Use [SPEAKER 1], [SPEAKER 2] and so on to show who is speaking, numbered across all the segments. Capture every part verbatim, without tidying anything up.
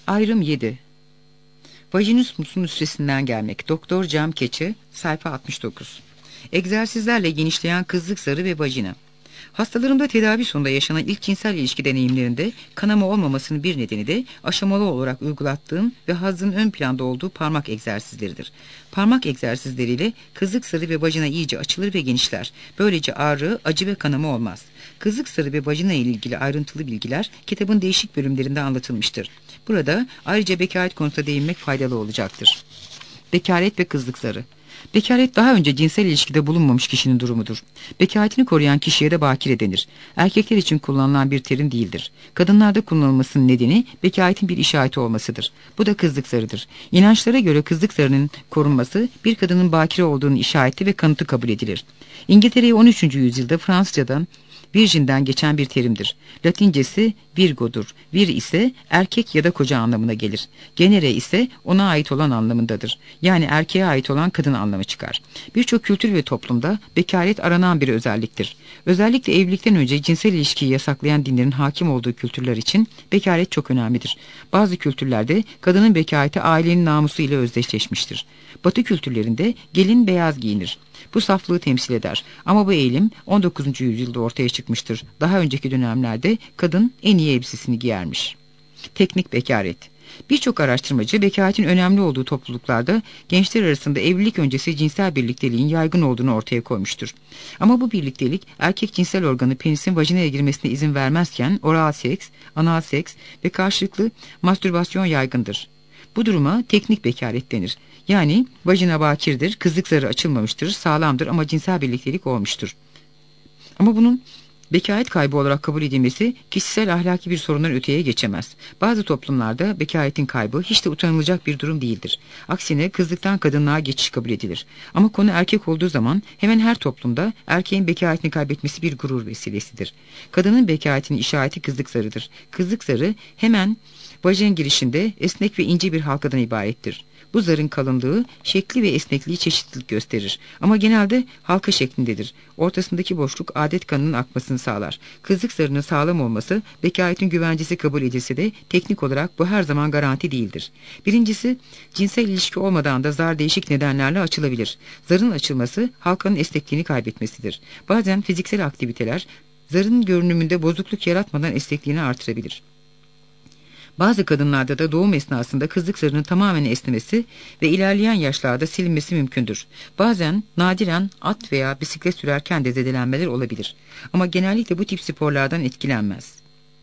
[SPEAKER 1] Ayrım yedi. Vajinismusun üstesinden gelmek. Doktor Cam Keçi, sayfa altmış dokuz. Egzersizlerle genişleyen kızlık zarı ve vajina. Hastalarımda tedavi sonunda yaşanan ilk cinsel ilişki deneyimlerinde kanama olmamasının bir nedeni de aşamalı olarak uygulattığım ve hazzın ön planda olduğu parmak egzersizleridir. Parmak egzersizleriyle kızlık zarı ve vajina iyice açılır ve genişler. Böylece ağrı, acı ve kanama olmaz. Kızlık zarı ve vajina ile ilgili ayrıntılı bilgiler kitabın değişik bölümlerinde anlatılmıştır. Burada ayrıca bekaret konusuna değinmek faydalı olacaktır. Bekaret ve kızlık zarı. Bekaret daha önce cinsel ilişkide bulunmamış kişinin durumudur. Bekaretini koruyan kişiye de bakire denir. Erkekler için kullanılan bir terim değildir. Kadınlarda kullanılmasının nedeni bekaretin bir işareti olmasıdır. Bu da kızlık zarıdır. İnançlara göre kızlık zarının korunması bir kadının bakire olduğunun işareti ve kanıtı kabul edilir. İngiltere'ye on üçüncü yüzyılda Fransızcadan Virgin'den geçen bir terimdir. Latincesi virgo'dur. Vir ise erkek ya da koca anlamına gelir. Genere ise ona ait olan anlamındadır. Yani erkeğe ait olan kadın anlamı çıkar. Birçok kültür ve toplumda bekaret aranan bir özelliktir. Özellikle evlilikten önce cinsel ilişkiyi yasaklayan dinlerin hakim olduğu kültürler için bekaret çok önemlidir. Bazı kültürlerde kadının bekareti ailenin namusu ile özdeşleşmiştir. Batı kültürlerinde gelin beyaz giyinir. Bu saflığı temsil eder. Ama bu eğilim on dokuzuncu yüzyılda ortaya çıkmıştır. Daha önceki dönemlerde kadın en iyi elbisesini giyermiş. Teknik bekaret. Birçok araştırmacı bekaretin önemli olduğu topluluklarda gençler arasında evlilik öncesi cinsel birlikteliğin yaygın olduğunu ortaya koymuştur. Ama bu birliktelik erkek cinsel organı penisin vajinaya girmesine izin vermezken oral seks, anal seks ve karşılıklı mastürbasyon yaygındır. Bu duruma teknik bekaret denir. Yani vajina bakirdir, kızlık zarı açılmamıştır, sağlamdır ama cinsel birliktelik olmuştur. Ama bunun bekaret kaybı olarak kabul edilmesi kişisel ahlaki bir sorundan öteye geçemez. Bazı toplumlarda bekaretin kaybı hiç de utanılacak bir durum değildir. Aksine kızlıktan kadınlığa geçiş kabul edilir. Ama konu erkek olduğu zaman hemen her toplumda erkeğin bekaretini kaybetmesi bir gurur vesilesidir. Kadının bekaretinin işareti kızlık zarıdır. Kızlık zarı hemen vajin girişinde esnek ve ince bir halkadan ibarettir. Bu zarın kalınlığı, şekli ve esnekliği çeşitlilik gösterir. Ama genelde halka şeklindedir. Ortasındaki boşluk adet kanının akmasını sağlar. Kızlık zarının sağlam olması bekaretin güvencesi kabul edilse de teknik olarak bu her zaman garanti değildir. Birincisi, cinsel ilişki olmadan da zar değişik nedenlerle açılabilir. Zarın açılması halkanın esnekliğini kaybetmesidir. Bazen fiziksel aktiviteler zarın görünümünde bozukluk yaratmadan esnekliğini artırabilir. Bazı kadınlarda da doğum esnasında kızlık zarının tamamen esnemesi ve ilerleyen yaşlarda silinmesi mümkündür. Bazen nadiren at veya bisiklet sürerken de zedelenmeler olabilir. Ama genellikle bu tip sporlardan etkilenmez.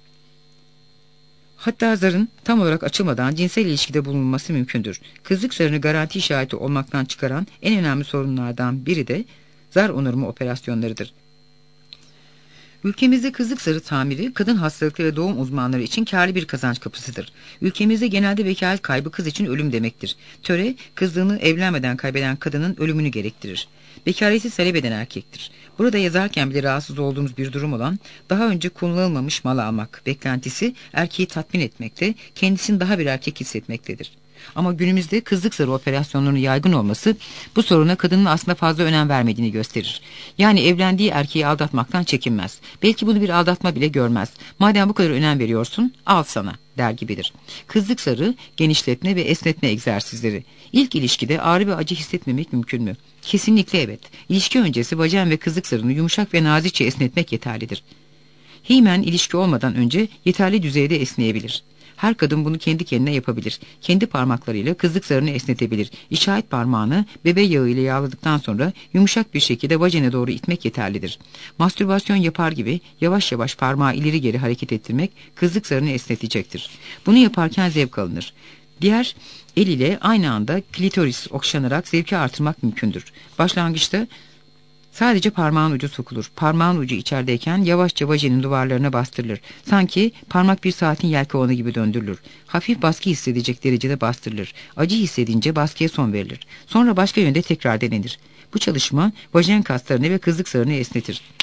[SPEAKER 1] Hatta zarın tam olarak açılmadan cinsel ilişkide bulunması mümkündür. Kızlık zarını garanti işareti olmaktan çıkaran en önemli sorunlardan biri de zar onarımı operasyonlarıdır. Ülkemizde kızlık zarı tamiri kadın hastalıkları ve doğum uzmanları için kârlı bir kazanç kapısıdır. Ülkemizde genelde bekaret kaybı kız için ölüm demektir. Töre kızlığını evlenmeden kaybeden kadının ölümünü gerektirir. Bekareti talep eden erkektir. Burada yazarken bile rahatsız olduğumuz bir durum olan daha önce kullanılmamış mal almak beklentisi erkeği tatmin etmekte, kendisini daha bir erkek hissetmektedir. Ama günümüzde kızlık zarı operasyonlarının yaygın olması bu soruna kadının aslında fazla önem vermediğini gösterir. Yani evlendiği erkeği aldatmaktan çekinmez. Belki bunu bir aldatma bile görmez. Madem bu kadar önem veriyorsun, al sana der gibidir. Kızlık zarı, genişletme ve esnetme egzersizleri. İlk ilişkide ağrı ve acı hissetmemek mümkün mü? Kesinlikle evet. İlişki öncesi vajin ve kızlık zarını yumuşak ve nazikçe esnetmek yeterlidir. Himen ilişki olmadan önce yeterli düzeyde esneyebilir. Her kadın bunu kendi kendine yapabilir. Kendi parmaklarıyla kızlık zarını esnetebilir. İşaret parmağını bebe yağı ile yağladıktan sonra yumuşak bir şekilde vajine doğru itmek yeterlidir. Mastürbasyon yapar gibi yavaş yavaş parmağı ileri geri hareket ettirmek kızlık zarını esnetecektir. Bunu yaparken zevk alınır. Diğer el ile aynı anda klitoris okşanarak zevki artırmak mümkündür. Başlangıçta sadece parmağın ucu sokulur. Parmağın ucu içerideyken yavaşça vajinin duvarlarına bastırılır. Sanki parmak bir saatin yelkovanı gibi döndürülür. Hafif baskı hissedecek derecede bastırılır. Acı hissedince baskıya son verilir. Sonra başka yönde tekrar denenir. Bu çalışma vajin kaslarını ve kızlık zarını esnetir.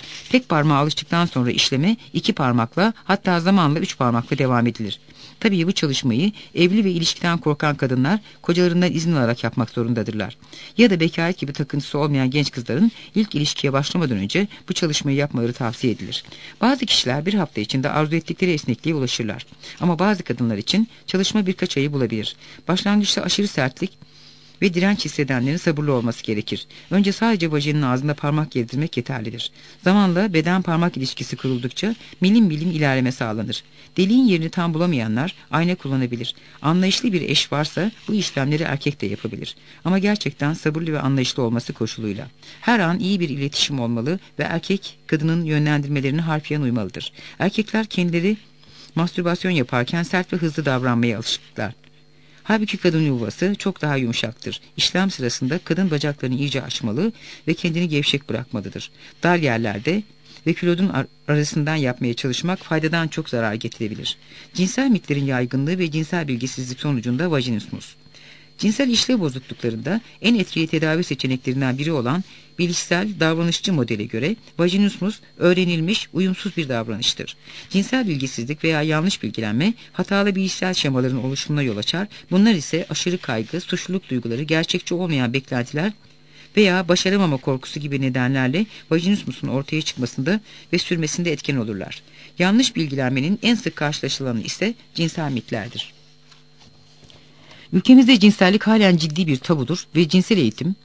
[SPEAKER 1] Tek parmağa alıştıktan sonra işleme iki parmakla, hatta zamanla üç parmakla devam edilir. Tabii bu çalışmayı evli ve ilişkiden korkan kadınlar kocalarından izin alarak yapmak zorundadırlar. Ya da bekaret gibi takıntısı olmayan genç kızların ilk ilişkiye başlamadan önce bu çalışmayı yapmaları tavsiye edilir. Bazı kişiler bir hafta içinde arzu ettikleri esnekliğe ulaşırlar. Ama bazı kadınlar için çalışma birkaç ayı bulabilir. Başlangıçta aşırı sertlik ve direnç hissedenlerin sabırlı olması gerekir. Önce sadece vajinin ağzında parmak gezdirmek yeterlidir. Zamanla beden parmak ilişkisi kuruldukça milim milim ilerleme sağlanır. Deliğin yerini tam bulamayanlar ayna kullanabilir. Anlayışlı bir eş varsa bu işlemleri erkek de yapabilir. Ama gerçekten sabırlı ve anlayışlı olması koşuluyla. Her an iyi bir iletişim olmalı ve erkek kadının yönlendirmelerine harfiyen uymalıdır. Erkekler kendileri mastürbasyon yaparken sert ve hızlı davranmaya alışıklar. Halbuki kadın yuvası çok daha yumuşaktır. İşlem sırasında kadın bacaklarını iyice açmalı ve kendini gevşek bırakmalıdır. Dar yerlerde ve kilodun ar arasından yapmaya çalışmak faydadan çok zarar getirebilir. Cinsel mitlerin yaygınlığı ve cinsel bilgisizlik sonucunda vajinismus. Cinsel işlev bozukluklarında en etkili tedavi seçeneklerinden biri olan bilişsel davranışçı modele göre vajinismus öğrenilmiş, uyumsuz bir davranıştır. Cinsel bilgisizlik veya yanlış bilgilenme hatalı bilişsel şemaların oluşumuna yol açar. Bunlar ise aşırı kaygı, suçluluk duyguları, gerçekçi olmayan beklentiler veya başaramama korkusu gibi nedenlerle vajinismusun ortaya çıkmasında ve sürmesinde etken olurlar. Yanlış bilgilenmenin en sık karşılaşılanı ise cinsel mitlerdir. Ülkemizde cinsellik halen ciddi bir tabudur ve cinsel eğitim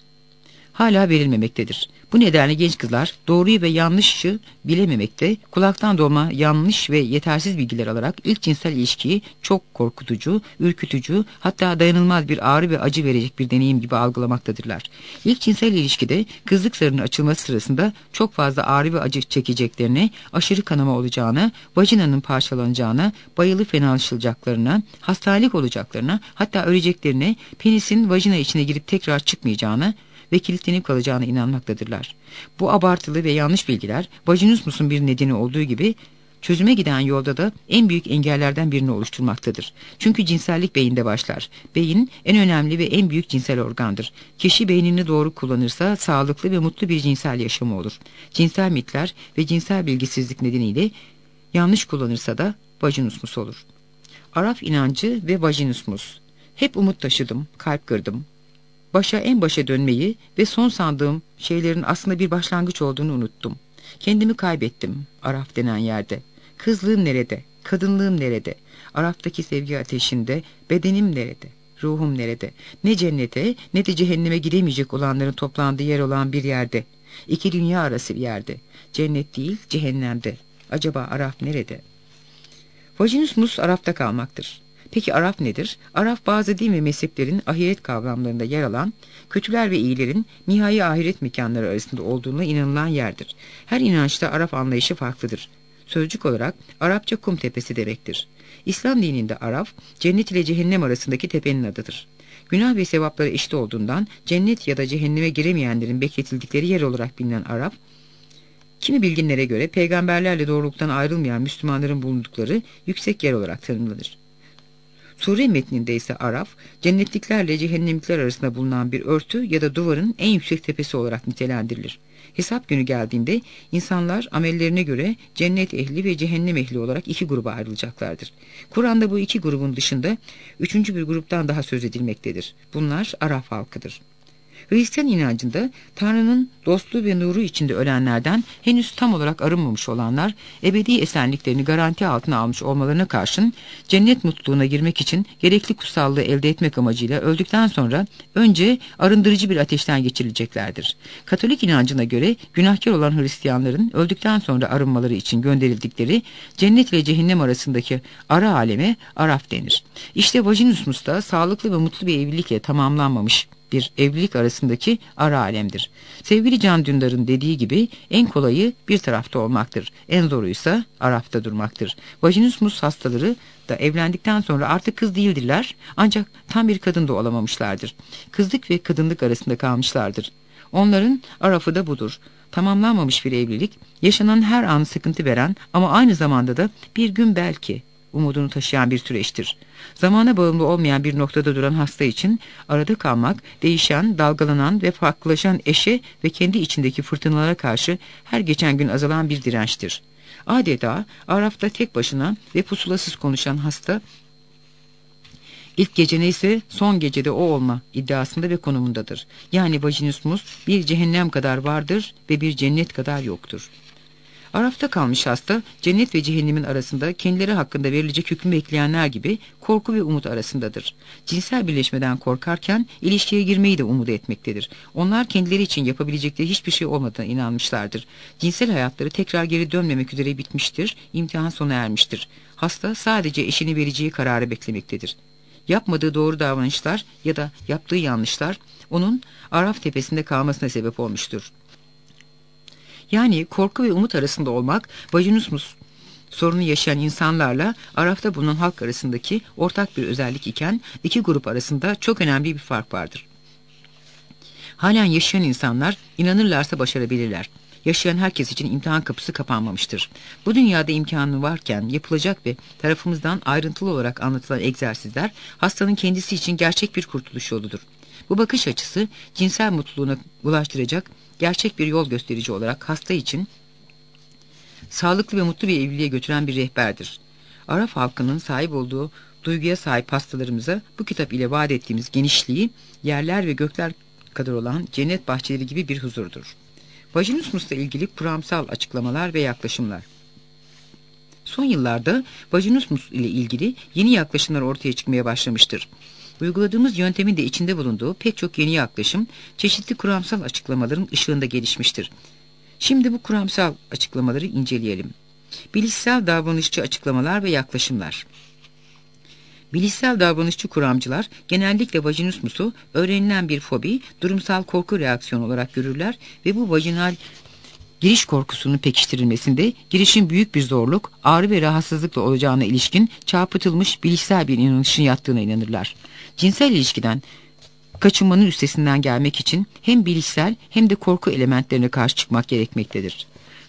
[SPEAKER 1] hala verilmemektedir. Bu nedenle genç kızlar doğruyu ve yanlışı bilememekte, kulaktan dolma yanlış ve yetersiz bilgiler alarak ilk cinsel ilişkiyi çok korkutucu, ürkütücü, hatta dayanılmaz bir ağrı ve acı verecek bir deneyim gibi algılamaktadırlar. İlk cinsel ilişkide kızlık zarının açılması sırasında çok fazla ağrı ve acı çekeceklerine, aşırı kanama olacağına, vajinanın parçalanacağına, bayılı fenalaşılacaklarına, hastanelik olacaklarına, hatta öleceklerine, penisin vajina içine girip tekrar çıkmayacağına ve kilitlenip kalacağına inanmaktadırlar. Bu abartılı ve yanlış bilgiler vajinismusun bir nedeni olduğu gibi çözüme giden yolda da en büyük engellerden birini oluşturmaktadır. Çünkü cinsellik beyinde başlar. Beyin en önemli ve en büyük cinsel organdır. Kişi beynini doğru kullanırsa sağlıklı ve mutlu bir cinsel yaşamı olur. Cinsel mitler ve cinsel bilgisizlik nedeniyle yanlış kullanırsa da vajinismus olur. Araf inancı ve vajinismus. Hep umut taşıdım, kalp kırdım. Başa en başa dönmeyi ve son sandığım şeylerin aslında bir başlangıç olduğunu unuttum. Kendimi kaybettim Araf denen yerde. Kızlığım nerede? Kadınlığım nerede? Araf'taki sevgi ateşinde bedenim nerede? Ruhum nerede? Ne cennete ne de cehenneme gidemeyecek olanların toplandığı yer olan bir yerde. İki dünya arası bir yerde. Cennet değil, cehennemde. Acaba Araf nerede? Vajinismus Araf'ta kalmaktır. Peki Araf nedir? Araf bazı din ve mezheplerin ahiret kavramlarında yer alan, kötüler ve iyilerin nihai ahiret mekanları arasında olduğuna inanılan yerdir. Her inançta Araf anlayışı farklıdır. Sözcük olarak Arapça kum tepesi demektir. İslam dininde Araf, cennet ile cehennem arasındaki tepenin adıdır. Günah ve sevapları eşit olduğundan cennet ya da cehenneme giremeyenlerin bekletildikleri yer olarak bilinen Araf, kimi bilginlere göre peygamberlerle doğruluktan ayrılmayan Müslümanların bulundukları yüksek yer olarak tanımlanır. Sure metninde ise Araf, cennetliklerle cehennemlikler arasında bulunan bir örtü ya da duvarın en yüksek tepesi olarak nitelendirilir. Hesap günü geldiğinde insanlar amellerine göre cennet ehli ve cehennem ehli olarak iki gruba ayrılacaklardır. Kur'an'da bu iki grubun dışında üçüncü bir gruptan daha söz edilmektedir. Bunlar Araf halkıdır. Hristiyan inancında Tanrı'nın dostluğu ve nuru içinde ölenlerden henüz tam olarak arınmamış olanlar ebedi esenliklerini garanti altına almış olmalarına karşın cennet mutluluğuna girmek için gerekli kutsallığı elde etmek amacıyla öldükten sonra önce arındırıcı bir ateşten geçirileceklerdir. Katolik inancına göre günahkar olan Hristiyanların öldükten sonra arınmaları için gönderildikleri cennet ile cehennem arasındaki ara aleme Araf denir. İşte vajinismus da sağlıklı ve mutlu bir evlilikle tamamlanmamış bir evlilik arasındaki ara alemdir. Sevgili Can Dündar'ın dediği gibi en kolayı bir tarafta olmaktır. En zoruysa Araf'ta durmaktır. Vajinismus hastaları da evlendikten sonra artık kız değildirler, ancak tam bir kadın da olamamışlardır. Kızlık ve kadınlık arasında kalmışlardır. Onların Araf'ı da budur. Tamamlanmamış bir evlilik, yaşanan her an sıkıntı veren ama aynı zamanda da bir gün belki umudunu taşıyan bir süreçtir. Zamana bağımlı olmayan bir noktada duran hasta için arada kalmak, değişen, dalgalanan ve farklılaşan eşe ve kendi içindeki fırtınalara karşı her geçen gün azalan bir dirençtir. Adeta Araf'ta tek başına ve pusulasız konuşan hasta, İlk gece neyse son gecede o olma iddiasında ve konumundadır. Yani vajinismus bir cehennem kadar vardır ve bir cennet kadar yoktur. Arafta kalmış hasta, cennet ve cehennemin arasında kendileri hakkında verilecek hükmü bekleyenler gibi korku ve umut arasındadır. Cinsel birleşmeden korkarken ilişkiye girmeyi de umut etmektedir. Onlar kendileri için yapabilecekleri hiçbir şey olmadığına inanmışlardır. Cinsel hayatları tekrar geri dönmemek üzere bitmiştir, imtihan sona ermiştir. Hasta sadece eşini vereceği kararı beklemektedir. Yapmadığı doğru davranışlar ya da yaptığı yanlışlar onun Araf tepesinde kalmasına sebep olmuştur. Yani korku ve umut arasında olmak, vajinismus sorunu yaşayan insanlarla Araf'ta bulunan halk arasındaki ortak bir özellik iken iki grup arasında çok önemli bir fark vardır. Halen yaşayan insanlar inanırlarsa başarabilirler. Yaşayan herkes için imtihan kapısı kapanmamıştır. Bu dünyada imkanı varken yapılacak ve tarafımızdan ayrıntılı olarak anlatılan egzersizler hastanın kendisi için gerçek bir kurtuluş yoludur. Bu bakış açısı cinsel mutluluğuna ulaştıracak gerçek bir yol gösterici olarak hasta için sağlıklı ve mutlu bir evliliğe götüren bir rehberdir. Araf halkının sahip olduğu duyguya sahip hastalarımıza bu kitap ile vaat ettiğimiz genişliği yerler ve gökler kadar olan cennet bahçeleri gibi bir huzurdur. Vajinismus'la ilgili kuramsal açıklamalar ve yaklaşımlar. Son yıllarda vajinismus ile ilgili yeni yaklaşımlar ortaya çıkmaya başlamıştır. Uyguladığımız yöntemin de içinde bulunduğu pek çok yeni yaklaşım, çeşitli kuramsal açıklamaların ışığında gelişmiştir. Şimdi bu kuramsal açıklamaları inceleyelim. Bilişsel davranışçı açıklamalar ve yaklaşımlar. Bilişsel davranışçı kuramcılar genellikle vajinismusu öğrenilen bir fobi, durumsal korku reaksiyonu olarak görürler ve bu vajinal giriş korkusunun pekiştirilmesinde girişin büyük bir zorluk, ağrı ve rahatsızlıkla olacağına ilişkin çarpıtılmış bilişsel bir inanışın yattığına inanırlar. Cinsel ilişkiden kaçınmanın üstesinden gelmek için hem bilişsel hem de korku elementlerine karşı çıkmak gerekmektedir.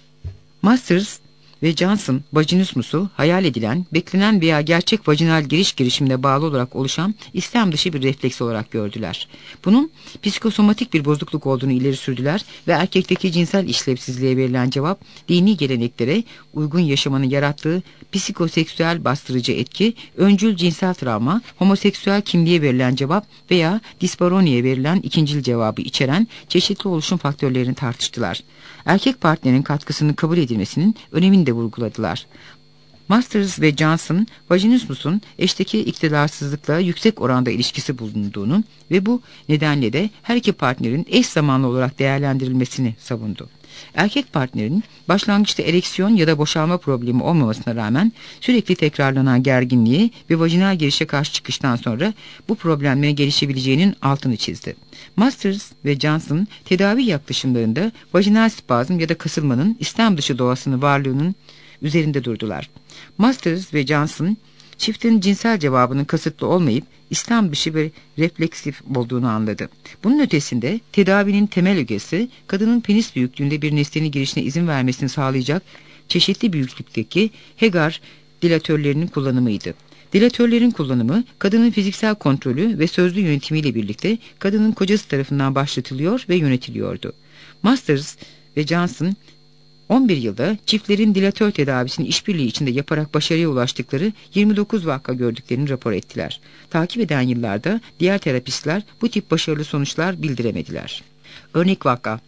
[SPEAKER 1] Masters ve Johnson, vajinismusu hayal edilen, beklenen veya gerçek vajinal giriş girişimine bağlı olarak oluşan istem dışı bir refleks olarak gördüler. Bunun psikosomatik bir bozukluk olduğunu ileri sürdüler ve erkekteki cinsel işlevsizliğe verilen cevap, dini geleneklere uygun yaşamanın yarattığı psikoseksüel bastırıcı etki, öncül cinsel travma, homoseksüel kimliğe verilen cevap veya disparoniye verilen ikincil cevabı içeren çeşitli oluşum faktörlerini tartıştılar. Erkek partnerin katkısının kabul edilmesinin önemini de vurguladılar. Masters ve Johnson, vajinismusun eşteki iktidarsızlıkla yüksek oranda ilişkisi bulunduğunu ve bu nedenle de her iki partnerin eş zamanlı olarak değerlendirilmesini savundu. Erkek partnerin başlangıçta ereksiyon ya da boşalma problemi olmamasına rağmen sürekli tekrarlanan gerginliği ve vajinal girişe karşı çıkıştan sonra bu problemlerin gelişebileceğinin altını çizdi. Masters ve Johnson tedavi yaklaşımlarında vajinal spazm ya da kasılmanın istem dışı doğasının varlığının üzerinde durdular. Masters ve Johnson, çiftin cinsel cevabının kasıtlı olmayıp İslam dışı ve refleksif olduğunu anladı. Bunun ötesinde tedavinin temel ögesi kadının penis büyüklüğünde bir nesnenin girişine izin vermesini sağlayacak çeşitli büyüklükteki Hegar dilatörlerinin kullanımıydı. Dilatörlerin kullanımı kadının fiziksel kontrolü ve sözlü yönetimiyle birlikte kadının kocası tarafından başlatılıyor ve yönetiliyordu. Masters ve Johnson on bir yılda çiftlerin dilatör tedavisini işbirliği içinde yaparak başarıya ulaştıkları yirmi dokuz vaka gördüklerini rapor ettiler. Takip eden yıllarda diğer terapistler bu tip başarılı sonuçlar bildiremediler. Örnek vaka.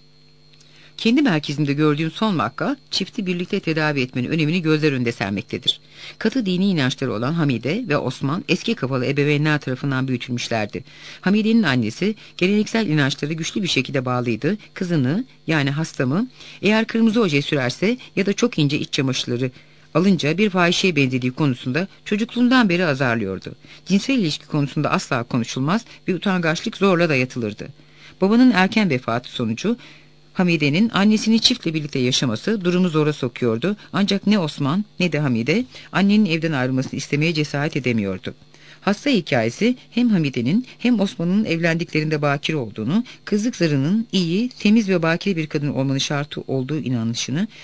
[SPEAKER 1] Kendi merkezimde gördüğüm son vaka, çifti birlikte tedavi etmenin önemini gözler önünde sermektedir. Katı dini inançları olan Hamide ve Osman eski kafalı ebeveynler tarafından büyütülmüşlerdi. Hamide'nin annesi geleneksel inançları güçlü bir şekilde bağlıydı. Kızını, yani hastamı, eğer kırmızı oje sürerse ya da çok ince iç çamaşırları alınca bir fahişeye benzediği konusunda çocukluğundan beri azarlıyordu. Cinsel ilişki konusunda asla konuşulmaz ve utangaçlık zorla dayatılırdı. Babanın erken vefatı sonucu Hamide'nin annesini çiftle birlikte yaşaması durumu zora sokuyordu. Ancak ne Osman ne de Hamide annenin evden ayrılmasını istemeye cesaret edemiyordu. Hasta hikayesi hem Hamide'nin hem Osman'ın evlendiklerinde bakire olduğunu, kızlık zarının iyi, temiz ve bakire bir kadın olmanın şartı olduğu inanışını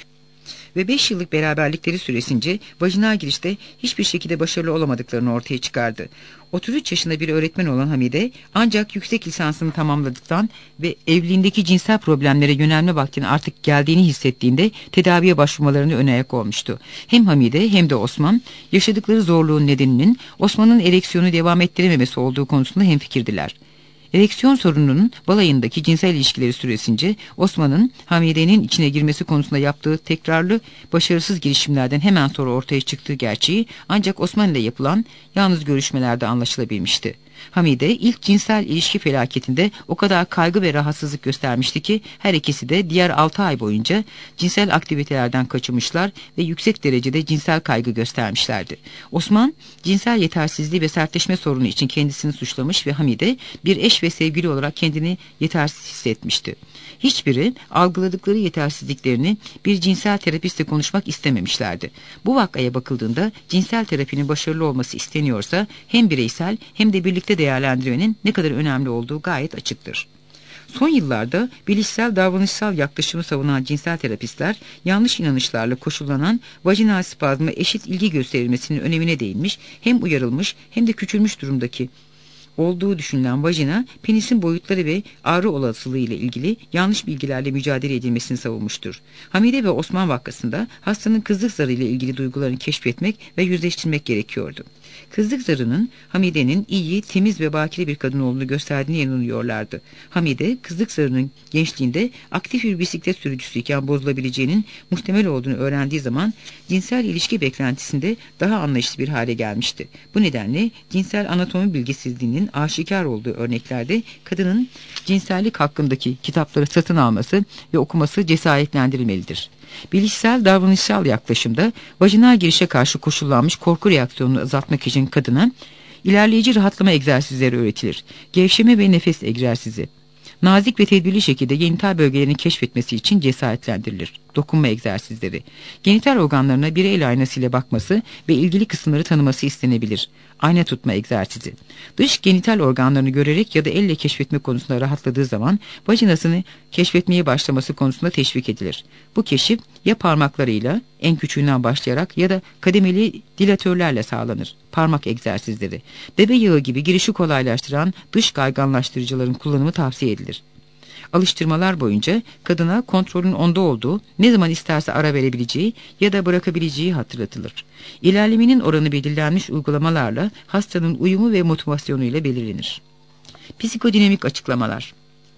[SPEAKER 1] Ve beş yıllık beraberlikleri süresince vajinal girişte hiçbir şekilde başarılı olamadıklarını ortaya çıkardı. otuz üç yaşında bir öğretmen olan Hamide ancak yüksek lisansını tamamladıktan ve evliliğindeki cinsel problemlere yönelme vaktinin artık geldiğini hissettiğinde tedaviye başvurmalarını ön ayak olmuştu. Hem Hamide hem de Osman yaşadıkları zorluğun nedeninin Osman'ın ereksiyonu devam ettirememesi olduğu konusunda hemfikirdiler. Ereksiyon sorununun balayındaki cinsel ilişkileri süresince Osman'ın Hamide'nin içine girmesi konusunda yaptığı tekrarlı başarısız girişimlerden hemen sonra ortaya çıktığı gerçeği ancak Osman ile yapılan yalnız görüşmelerde anlaşılabilmişti. Hamide ilk cinsel ilişki felaketinde o kadar kaygı ve rahatsızlık göstermişti ki her ikisi de diğer altı ay boyunca cinsel aktivitelerden kaçınmışlar ve yüksek derecede cinsel kaygı göstermişlerdi. Osman cinsel yetersizliği ve sertleşme sorunu için kendisini suçlamış ve Hamide bir eş ve sevgili olarak kendini yetersiz hissetmişti. Hiçbiri algıladıkları yetersizliklerini bir cinsel terapistle konuşmak istememişlerdi. Bu vakaya bakıldığında cinsel terapinin başarılı olması isteniyorsa hem bireysel hem de birlikte değerlendirmenin ne kadar önemli olduğu gayet açıktır. Son yıllarda bilişsel davranışsal yaklaşımı savunan cinsel terapistler yanlış inanışlarla koşullanan vajinal spazma eşit ilgi gösterilmesinin önemine değinmiş, hem uyarılmış hem de küçülmüş durumdaki olduğu düşünülen vajina, penisin boyutları ve ağrı olasılığı ile ilgili yanlış bilgilerle mücadele edilmesini savunmuştur. Hamide ve Osman vakasında hastanın kızlık zarı ile ilgili duygularını keşfetmek ve yüzleştirmek gerekiyordu. Kızlık zarının Hamide'nin iyi, temiz ve bakire bir kadın olduğunu gösterdiğine inanıyorlardı. Hamide, kızlık zarının gençliğinde aktif bir bisiklet sürücüsüyken bozulabileceğinin muhtemel olduğunu öğrendiği zaman cinsel ilişki beklentisinde daha anlayışlı bir hale gelmişti. Bu nedenle cinsel anatomi bilgisizliğinin aşikar olduğu örneklerde kadının cinsellik hakkındaki kitapları satın alması ve okuması cesaretlendirilmelidir. Bilişsel davranışsal yaklaşımda vajinal girişe karşı koşullanmış korku reaksiyonunu azaltmak için kadına ilerleyici rahatlama egzersizleri öğretilir. Gevşeme ve nefes egzersizi. Nazik ve tedbirli şekilde genital bölgelerini keşfetmesi için cesaretlendirilir. Dokunma egzersizleri. Genital organlarına bir el aynasıyla bakması ve ilgili kısımları tanıması istenebilir. Ayna tutma egzersizi. Dış genital organlarını görerek ya da elle keşfetme konusunda rahatladığı zaman vajinasını keşfetmeye başlaması konusunda teşvik edilir. Bu keşif ya parmaklarıyla en küçüğünden başlayarak ya da kademeli dilatörlerle sağlanır. Parmak egzersizleri. Bebe yağı gibi girişi kolaylaştıran dış kayganlaştırıcıların kullanımı tavsiye edilir. Alıştırmalar boyunca kadına kontrolün onda olduğu, ne zaman isterse ara verebileceği ya da bırakabileceği hatırlatılır. İlerlemenin oranı belirlenmiş uygulamalarla hastanın uyumu ve motivasyonuyla belirlenir. Psikodinamik açıklamalar.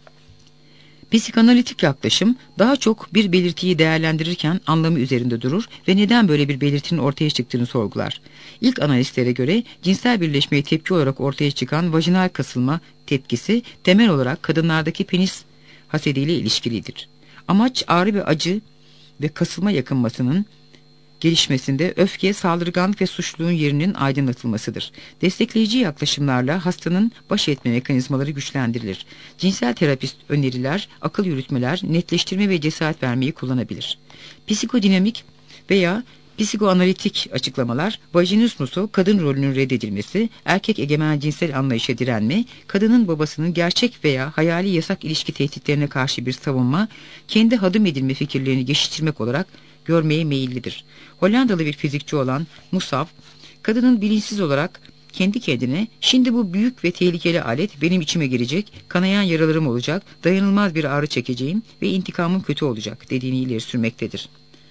[SPEAKER 1] Psikanalitik yaklaşım daha çok bir belirtiyi değerlendirirken anlamı üzerinde durur ve neden böyle bir belirtinin ortaya çıktığını sorgular. İlk analistlere göre cinsel birleşmeye tepki olarak ortaya çıkan vajinal kasılma tepkisi temel olarak kadınlardaki penis hasediyle ilişkilidir. Amaç ağrı ve acı ve kasılma yakınmasının gelişmesinde öfke, saldırganlık ve suçluluğun yerinin aydınlatılmasıdır. Destekleyici yaklaşımlarla hastanın baş etme mekanizmaları güçlendirilir. Cinsel terapist öneriler, akıl yürütmeler, netleştirme ve cesaret vermeyi kullanabilir. Psikodinamik veya psikoanalitik açıklamalar, vajinismusu, kadın rolünün reddedilmesi, erkek egemen cinsel anlayışa direnme, kadının babasının gerçek veya hayali yasak ilişki tehditlerine karşı bir savunma, kendi hadım edilme fikirlerini geçiştirmek olarak görmeye meyillidir. Hollandalı bir fizikçi olan Musav, kadının bilinçsiz olarak kendi kendine "Şimdi bu büyük ve tehlikeli alet benim içime girecek, kanayan yaralarım olacak, dayanılmaz bir ağrı çekeceğim ve intikamım kötü olacak" dediğini ileri sürmektedir.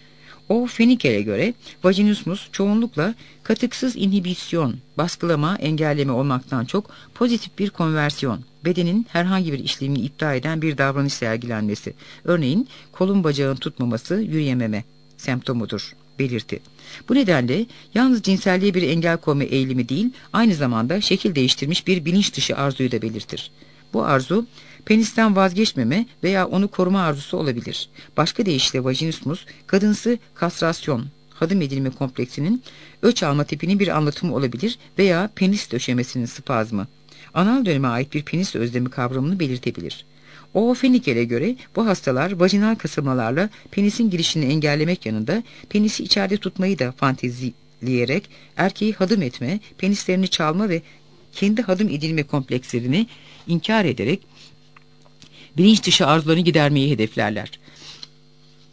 [SPEAKER 1] O Fenikel'e göre vajinismus çoğunlukla katıksız inhibisyon, baskılama, engelleme olmaktan çok pozitif bir konversiyon, bedenin herhangi bir işlemini iptal eden bir davranış sergilenmesi, örneğin kolun bacağın tutmaması, yürüyememe semptomudur, belirti. Bu nedenle yalnız cinselliğe bir engel koyma eğilimi değil, aynı zamanda şekil değiştirmiş bir bilinç dışı arzuyu da belirtir. Bu arzu, penisten vazgeçmeme veya onu koruma arzusu olabilir. Başka deyişle vajinismus, kadınsı kastrasyon, hadım edilme kompleksinin öç alma tipinin bir anlatımı olabilir veya penis döşemesinin spazmı. Anal döneme ait bir penis özlemi kavramını belirtebilir. O Fenikel'e göre bu hastalar vajinal kasılmalarla penisin girişini engellemek yanında penisi içeride tutmayı da fantezileyerek erkeği hadım etme, penislerini çalma ve kendi hadım edilme komplekslerini inkar ederek bilinç dışı arzularını gidermeyi hedeflerler.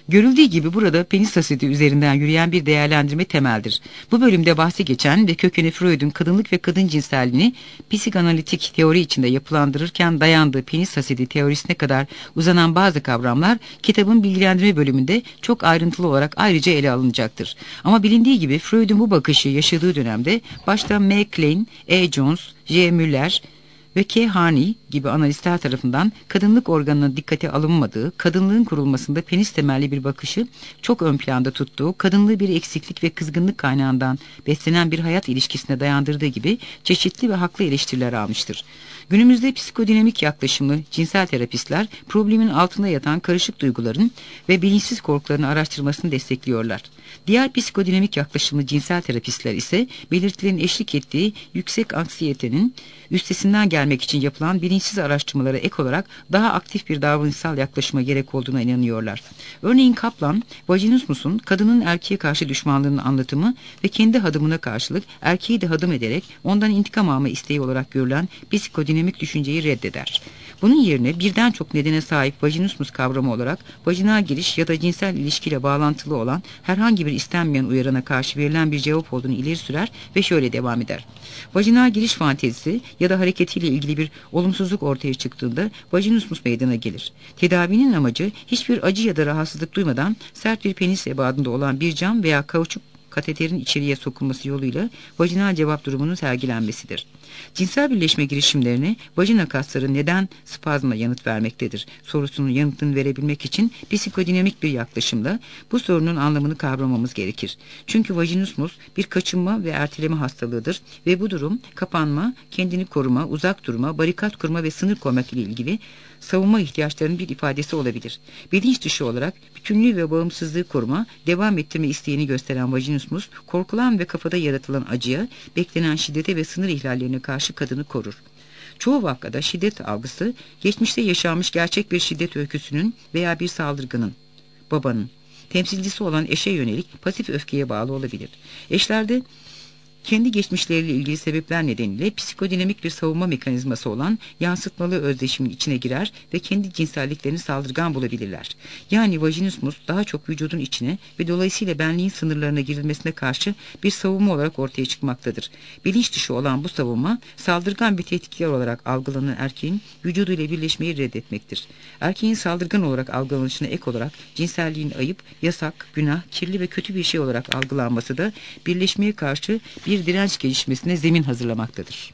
[SPEAKER 1] Görüldüğü gibi burada penis hasedi üzerinden yürüyen bir değerlendirme temeldir. Bu bölümde bahsi geçen ve kökeni Freud'un kadınlık ve kadın cinselliğini psikanalitik teori içinde yapılandırırken dayandığı penis hasedi teorisine kadar uzanan bazı kavramlar kitabın bilgilendirme bölümünde çok ayrıntılı olarak ayrıca ele alınacaktır. Ama bilindiği gibi Freud'un bu bakışı yaşadığı dönemde başta M. Klein, E. Jones, J. Müller ve K. Harney gibi analistler tarafından kadınlık organına dikkate alınmadığı, kadınlığın kurulmasında penis temelli bir bakışı çok ön planda tuttuğu, kadınlığı bir eksiklik ve kızgınlık kaynağından beslenen bir hayat ilişkisine dayandırdığı gibi çeşitli ve haklı eleştiriler almıştır. Günümüzde psikodinamik yaklaşımlı cinsel terapistler problemin altında yatan karışık duyguların ve bilinçsiz korkuların araştırmasını destekliyorlar. Diğer psikodinamik yaklaşımlı cinsel terapistler ise belirtilerin eşlik ettiği yüksek anksiyetenin üstesinden gelmek için yapılan bilinçsiz araştırmalara ek olarak daha aktif bir davranışsal yaklaşıma gerek olduğuna inanıyorlar. Örneğin Kaplan, vajinismusun kadının erkeğe karşı düşmanlığının anlatımı ve kendi hadımına karşılık erkeği de hadım ederek ondan intikam alma isteği olarak görülen psikodinamik düşünceyi reddeder. Bunun yerine birden çok nedene sahip vajinismus kavramı olarak vajinal giriş ya da cinsel ilişkiyle bağlantılı olan herhangi bir istenmeyen uyarana karşı verilen bir cevap olduğunu ileri sürer ve şöyle devam eder. Vajinal giriş fantezisi ya da hareketiyle ilgili bir olumsuzluk ortaya çıktığında vajinismus meydana gelir. Tedavinin amacı hiçbir acı ya da rahatsızlık duymadan sert bir penis ebadında olan bir cam veya kauçuk kateterin içeriye sokulması yoluyla vajinal cevap durumunun sergilenmesidir. Cinsel birleşme girişimlerine vajina kasları neden spazma yanıt vermektedir sorusunun yanıtını verebilmek için psikodinamik bir yaklaşımla bu sorunun anlamını kavramamız gerekir. Çünkü vajinismus bir kaçınma ve erteleme hastalığıdır ve bu durum kapanma, kendini koruma, uzak durma, barikat kurma ve sınır koymak ile ilgili savunma ihtiyaçlarının bir ifadesi olabilir. Bilinç dışı olarak bütünlüğü ve bağımsızlığı koruma, devam ettirme isteğini gösteren vajinismus, korkulan ve kafada yaratılan acıya, beklenen şiddete ve sınır ihlallerine karşı kadını korur. Çoğu vakada şiddet algısı, geçmişte yaşanmış gerçek bir şiddet öyküsünün veya bir saldırganın, babanın, temsilcisi olan eşe yönelik pasif öfkeye bağlı olabilir. Eşlerde kendi geçmişleriyle ilgili sebepler nedeniyle psikodinamik bir savunma mekanizması olan yansıtmalı özdeşimin içine girer ve kendi cinselliklerini saldırgan bulabilirler. Yani vajinismus daha çok vücudun içine ve dolayısıyla benliğin sınırlarına girilmesine karşı bir savunma olarak ortaya çıkmaktadır. Bilinç dışı olan bu savunma saldırgan bir tehditkar olarak algılanan erkeğin vücuduyla birleşmeyi reddetmektir. Erkeğin saldırgan olarak algılanışına ek olarak cinselliğin ayıp, yasak, günah, kirli ve kötü bir şey olarak algılanması da birleşmeye karşı bir direnç gelişmesine zemin hazırlamaktadır.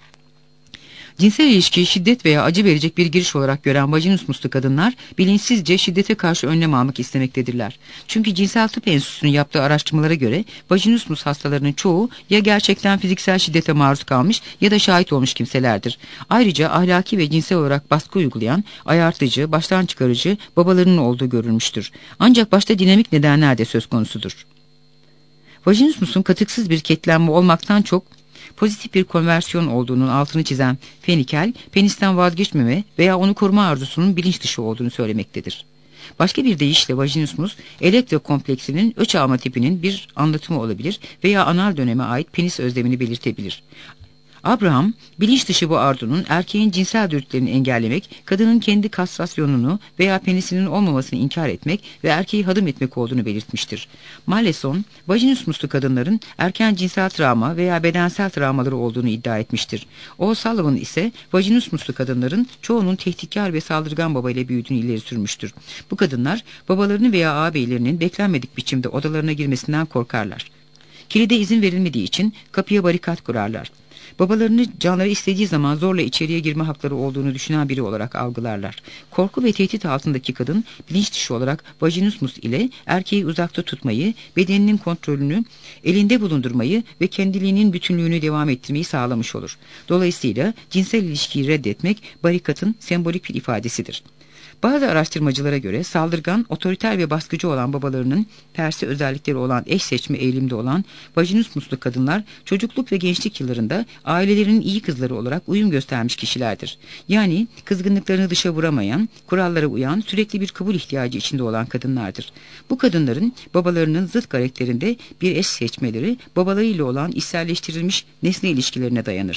[SPEAKER 1] Cinsel ilişkiyi şiddet veya acı verecek bir giriş olarak gören vajinismuslu kadınlar bilinçsizce şiddete karşı önlem almak istemektedirler. Çünkü Cinsel Tıp Enstitüsü'nün yaptığı araştırmalara göre vajinismus hastalarının çoğu ya gerçekten fiziksel şiddete maruz kalmış ya da şahit olmuş kimselerdir. Ayrıca ahlaki ve cinsel olarak baskı uygulayan, ayartıcı, baştan çıkarıcı babalarının olduğu görülmüştür. Ancak başta dinamik nedenler de söz konusudur. Vajinismusun katıksız bir ketlenme olmaktan çok pozitif bir konversiyon olduğunun altını çizen Fenikel, penisten vazgeçmeme veya onu koruma arzusunun bilinç dışı olduğunu söylemektedir. Başka bir deyişle vajinismus, elektrokompleksinin öç alma tipinin bir anlatımı olabilir veya anal döneme ait penis özlemini belirtebilir. Abraham, bilinç dışı bu arzunun erkeğin cinsel dürtülerini engellemek, kadının kendi kastrasyonunu veya penisinin olmamasını inkar etmek ve erkeği hadım etmek olduğunu belirtmiştir. Malleson, vajinismuslu kadınların erken cinsel travma veya bedensel travmaları olduğunu iddia etmiştir. O. Sullivan ise vajinismuslu kadınların çoğunun tehditkar ve saldırgan babayla büyüdüğünü ileri sürmüştür. Bu kadınlar babalarını veya ağabeylerinin beklenmedik biçimde odalarına girmesinden korkarlar. Kilide izin verilmediği için kapıya barikat kurarlar. Babalarını canları istediği zaman zorla içeriye girme hakları olduğunu düşünen biri olarak algılarlar. Korku ve tehdit altındaki kadın bilinç dışı olarak vajinismus ile erkeği uzakta tutmayı, bedeninin kontrolünü elinde bulundurmayı ve kendiliğinin bütünlüğünü devam ettirmeyi sağlamış olur. Dolayısıyla cinsel ilişkiyi reddetmek barikatın sembolik bir ifadesidir. Bazı araştırmacılara göre saldırgan, otoriter ve baskıcı olan babalarının tersi özellikleri olan eş seçme eğilimde olan vajinismuslu kadınlar çocukluk ve gençlik yıllarında ailelerinin iyi kızları olarak uyum göstermiş kişilerdir. Yani kızgınlıklarını dışa vuramayan, kurallara uyan, sürekli bir kabul ihtiyacı içinde olan kadınlardır. Bu kadınların babalarının zıt karakterinde bir eş seçmeleri babalarıyla olan içselleştirilmiş nesne ilişkilerine dayanır.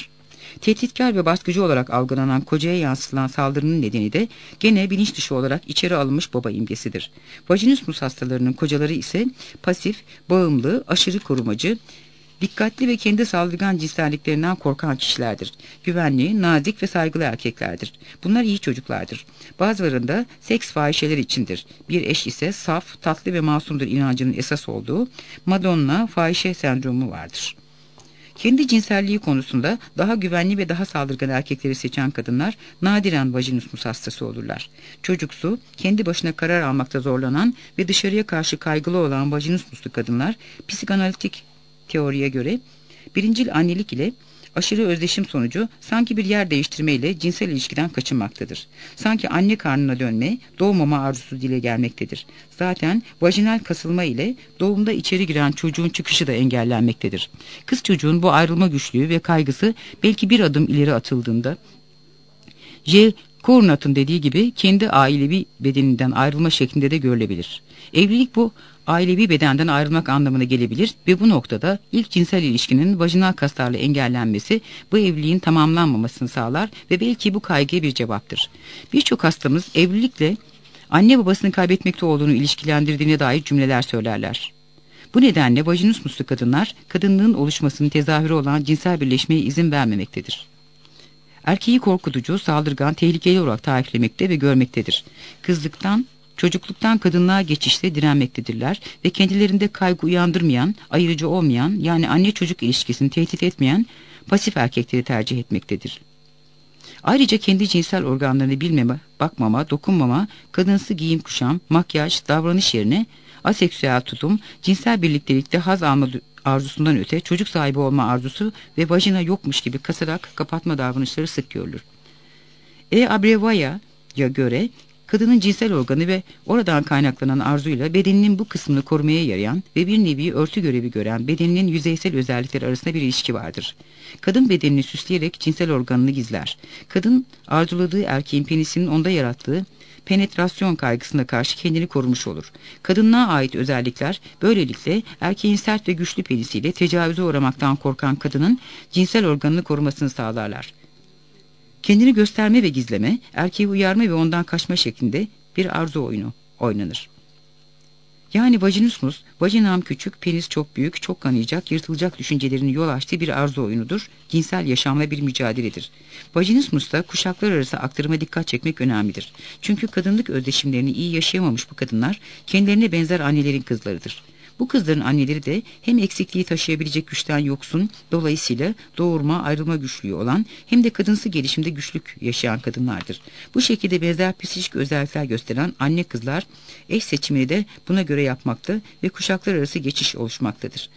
[SPEAKER 1] Tehditkar ve baskıcı olarak algılanan kocaya yansıtılan saldırının nedeni de gene bilinç dışı olarak içeri alınmış baba imgesidir. Vajinismus hastalarının kocaları ise pasif, bağımlı, aşırı korumacı, dikkatli ve kendi saldırgan cinselliklerinden korkan kişilerdir. Güvenli, nazik ve saygılı erkeklerdir. Bunlar iyi çocuklardır. Bazılarında seks fahişeleri içindir. Bir eş ise saf, tatlı ve masumdur inancının esas olduğu Madonna fahişe sendromu vardır. Kendi cinselliği konusunda daha güvenli ve daha saldırgan erkekleri seçen kadınlar nadiren vajinismus hastası olurlar. Çocuksu, kendi başına karar almakta zorlanan ve dışarıya karşı kaygılı olan vajinismuslu kadınlar psikanalitik teoriye göre birincil annelik ile aşırı özdeşim sonucu sanki bir yer değiştirmeyle cinsel ilişkiden kaçınmaktadır. Sanki anne karnına dönme, doğmama arzusu dile gelmektedir. Zaten vajinal kasılma ile doğumda içeri giren çocuğun çıkışı da engellenmektedir. Kız çocuğun bu ayrılma güçlüğü ve kaygısı belki bir adım ileri atıldığında J. Cournot'un dediği gibi kendi ailevi bedeninden ayrılma şeklinde de görülebilir. Evlilik bu ailevi bedenden ayrılmak anlamına gelebilir ve bu noktada ilk cinsel ilişkinin vajinal kaslarla engellenmesi bu evliliğin tamamlanmamasını sağlar ve belki bu kaygıya bir cevaptır. Birçok hastamız evlilikle anne babasını kaybetmekte olduğunu ilişkilendirdiğine dair cümleler söylerler. Bu nedenle vajinismuslu kadınlar kadınlığın oluşmasının tezahürü olan cinsel birleşmeye izin vermemektedir. Erkeği korkutucu, saldırgan, tehlikeli olarak tariflemekte ve görmektedir. Kızlıktan çocukluktan kadınlığa geçişte direnmektedirler ve kendilerinde kaygı uyandırmayan, ayırıcı olmayan yani anne çocuk ilişkisini tehdit etmeyen pasif erkekleri tercih etmektedir. Ayrıca kendi cinsel organlarını bilmeme, bakmama, dokunmama, kadınsı giyim kuşam, makyaj, davranış yerine aseksüel tutum, cinsel birliktelikte haz alma arzusundan öte çocuk sahibi olma arzusu ve vajina yokmuş gibi kasarak kapatma davranışları sık görülür. E. Abrevaya'ya göre kadının cinsel organı ve oradan kaynaklanan arzuyla bedeninin bu kısmını korumaya yarayan ve bir nevi örtü görevi gören bedeninin yüzeysel özellikleri arasında bir ilişki vardır. Kadın bedenini süsleyerek cinsel organını gizler. Kadın arzuladığı erkeğin penisinin onda yarattığı penetrasyon kaygısına karşı kendini korumuş olur. Kadınlığa ait özellikler böylelikle erkeğin sert ve güçlü penisiyle tecavüze uğramaktan korkan kadının cinsel organını korumasını sağlarlar. Kendini gösterme ve gizleme, erkeği uyarma ve ondan kaçma şeklinde bir arzu oyunu oynanır. Yani vajinismus, vajinam küçük, penis çok büyük, çok kanayacak, yırtılacak düşüncelerini yol açtığı bir arzu oyunudur, cinsel yaşamla bir mücadeledir. Vajinismusta kuşaklar arası aktarıma dikkat çekmek önemlidir. Çünkü kadınlık özdeşimlerini iyi yaşayamamış bu kadınlar, kendilerine benzer annelerin kızlarıdır. Bu kızların anneleri de hem eksikliği taşıyabilecek güçten yoksun, dolayısıyla doğurma, ayrılma güçlüğü olan hem de kadınsı gelişimde güçlük yaşayan kadınlardır. Bu şekilde benzer psikik özellikler gösteren anne kızlar eş seçimini de buna göre yapmakta ve kuşaklar arası geçiş oluşmaktadır.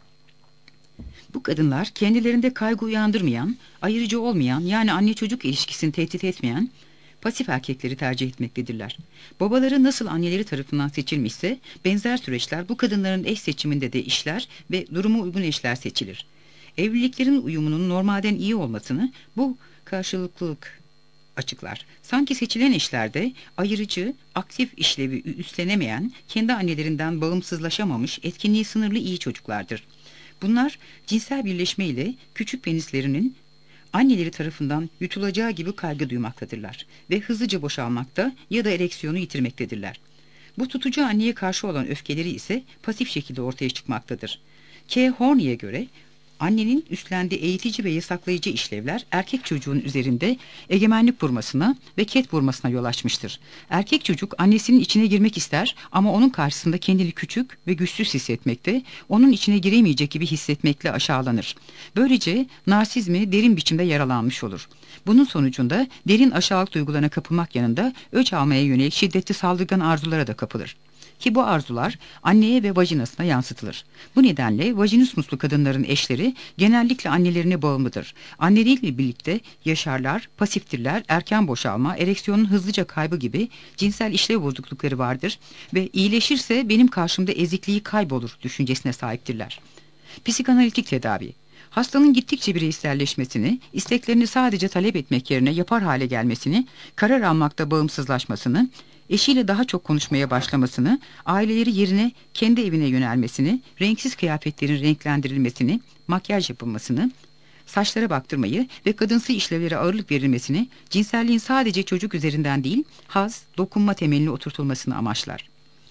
[SPEAKER 1] Bu kadınlar kendilerinde kaygı uyandırmayan, ayırıcı olmayan yani anne çocuk ilişkisini tehdit etmeyen pasif erkekleri tercih etmektedirler. Babaları nasıl anneleri tarafından seçilmişse benzer süreçler bu kadınların eş seçiminde de işler ve duruma uygun eşler seçilir. Evliliklerin uyumunun normalden iyi olmasını bu karşılıklılık açıklar. Sanki seçilen eşlerde ayırıcı, aktif işlevi üstlenemeyen, kendi annelerinden bağımsızlaşamamış, etkinliği sınırlı iyi çocuklardır. Bunlar cinsel birleşme ile küçük penislerinin anneleri tarafından yutulacağı gibi kaygı duymaktadırlar ve hızlıca boşalmakta ya da ereksiyonu yitirmektedirler. Bu tutucu anneye karşı olan öfkeleri ise pasif şekilde ortaya çıkmaktadır. K. Horney'e göre annenin üstlendiği eğitici ve yasaklayıcı işlevler erkek çocuğun üzerinde egemenlik kurmasına ve ket vurmasına yol açmıştır. Erkek çocuk annesinin içine girmek ister ama onun karşısında kendini küçük ve güçsüz hissetmekte, onun içine giremeyecek gibi hissetmekle aşağılanır. Böylece narsizmi derin biçimde yaralanmış olur. Bunun sonucunda derin aşağılık duygularına kapılmak yanında öç almaya yönelik şiddetli saldırgan arzulara da kapılır. Ki bu arzular anneye ve vajinasına yansıtılır. Bu nedenle vajinismuslu kadınların eşleri genellikle annelerine bağımlıdır. Anneleriyle birlikte yaşarlar, pasiftirler, erken boşalma, ereksiyonun hızlıca kaybı gibi cinsel işlev bozuklukları vardır ve iyileşirse benim karşımda ezikliği kaybolur düşüncesine sahiptirler. Psikanalitik tedavi hastanın gittikçe bireyselleşmesini, isteklerini sadece talep etmek yerine yapar hale gelmesini, karar almakta bağımsızlaşmasını, eşiyle daha çok konuşmaya başlamasını, aileleri yerine kendi evine yönelmesini, renksiz kıyafetlerin renklendirilmesini, makyaj yapılmasını, saçlara baktırmayı ve kadınsı işlevlere ağırlık verilmesini, cinselliğin sadece çocuk üzerinden değil, haz, dokunma temeline oturtulmasını amaçlar.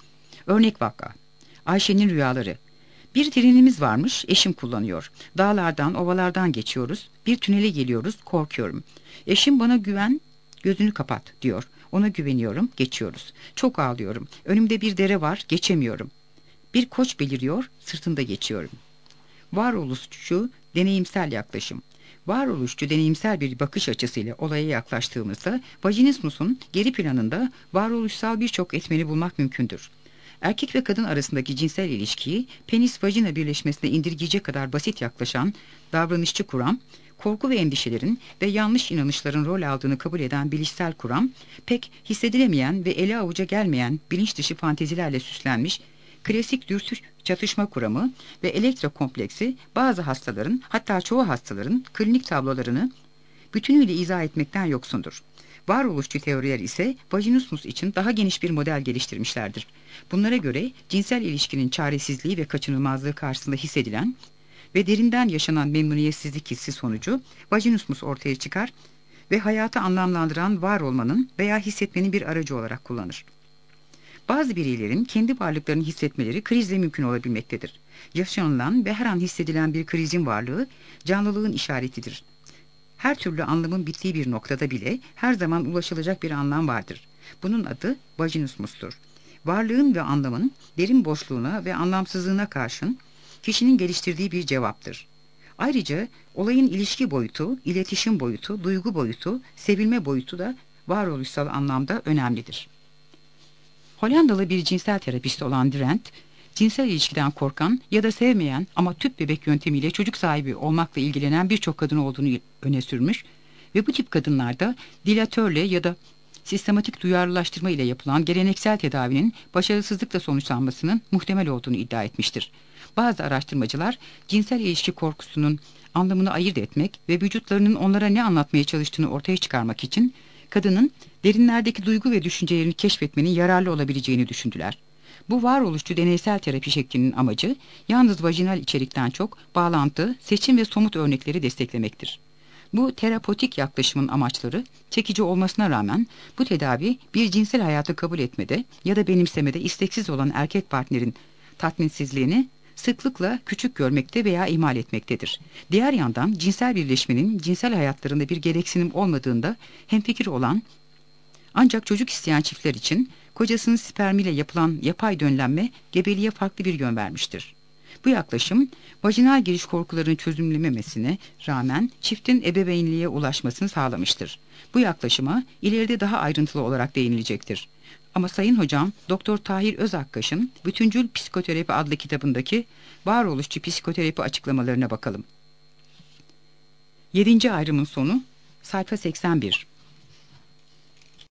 [SPEAKER 1] Örnek vaka. Ayşe'nin rüyaları. Bir trenimiz varmış, eşim kullanıyor. Dağlardan, ovalardan geçiyoruz. Bir tünele geliyoruz, korkuyorum. Eşim bana güven, gözünü kapat diyor. Ona güveniyorum, geçiyoruz. Çok ağlıyorum. Önümde bir dere var, geçemiyorum. Bir koç beliriyor, sırtında geçiyorum. Varoluşçu, deneyimsel yaklaşım. Varoluşçu deneyimsel bir bakış açısıyla olaya yaklaştığımızda vajinismusun geri planında varoluşsal birçok etmeni bulmak mümkündür. Erkek ve kadın arasındaki cinsel ilişkiyi penis-vajina birleşmesine indirgeyecek kadar basit yaklaşan davranışçı kuram, korku ve endişelerin ve yanlış inanışların rol aldığını kabul eden bilişsel kuram, pek hissedilemeyen ve ele avuca gelmeyen bilinç dışı fantezilerle süslenmiş klasik dürtü çatışma kuramı ve elektrokompleksi bazı hastaların, hatta çoğu hastaların klinik tablolarını bütünüyle izah etmekten yoksundur. Varoluşçu teoriler ise vajinismus için daha geniş bir model geliştirmişlerdir. Bunlara göre cinsel ilişkinin çaresizliği ve kaçınılmazlığı karşısında hissedilen ve derinden yaşanan memnuniyetsizlik hissi sonucu vajinismus ortaya çıkar ve hayatı anlamlandıran var olmanın veya hissetmenin bir aracı olarak kullanır. Bazı bireylerin kendi varlıklarını hissetmeleri krizle mümkün olabilmektedir. Yaşanılan ve her an hissedilen bir krizin varlığı canlılığın işaretidir. Her türlü anlamın bittiği bir noktada bile her zaman ulaşılacak bir anlam vardır. Bunun adı vajinismustur. Varlığın ve anlamın derin boşluğuna ve anlamsızlığına karşın kişinin geliştirdiği bir cevaptır. Ayrıca olayın ilişki boyutu, iletişim boyutu, duygu boyutu, sevilme boyutu da varoluşsal anlamda önemlidir. Hollandalı bir cinsel terapist olan Drent, cinsel ilişkiden korkan ya da sevmeyen ama tüp bebek yöntemiyle çocuk sahibi olmakla ilgilenen birçok kadın olduğunu öne sürmüş ve bu tip kadınlarda dilatörle ya da sistematik duyarlılaştırma ile yapılan geleneksel tedavinin başarısızlıkla sonuçlanmasının muhtemel olduğunu iddia etmiştir. Bazı araştırmacılar cinsel ilişki korkusunun anlamını ayırt etmek ve vücutlarının onlara ne anlatmaya çalıştığını ortaya çıkarmak için kadının derinlerdeki duygu ve düşüncelerini keşfetmenin yararlı olabileceğini düşündüler. Bu varoluşçu deneysel terapi şeklinin amacı yalnız vajinal içerikten çok bağlantı, seçim ve somut örnekleri desteklemektir. Bu terapotik yaklaşımın amaçları çekici olmasına rağmen bu tedavi bir cinsel hayatı kabul etmede ya da benimsemede isteksiz olan erkek partnerin tatminsizliğini sıklıkla küçük görmekte veya ihmal etmektedir. Diğer yandan cinsel birleşmenin cinsel hayatlarında bir gereksinim olmadığında hemfikir olan ancak çocuk isteyen çiftler için kocasının spermiyle yapılan yapay döllenme gebeliğe farklı bir yön vermiştir. Bu yaklaşım vajinal giriş korkularını çözümlememesine rağmen çiftin ebeveynliğe ulaşmasını sağlamıştır. Bu yaklaşıma ileride daha ayrıntılı olarak değinilecektir. Ama Sayın Hocam Doktor Tahir Özakkaş'ın Bütüncül Psikoterapi adlı kitabındaki varoluşçu psikoterapi açıklamalarına bakalım. Yedinci ayrımın sonu sayfa seksen bir.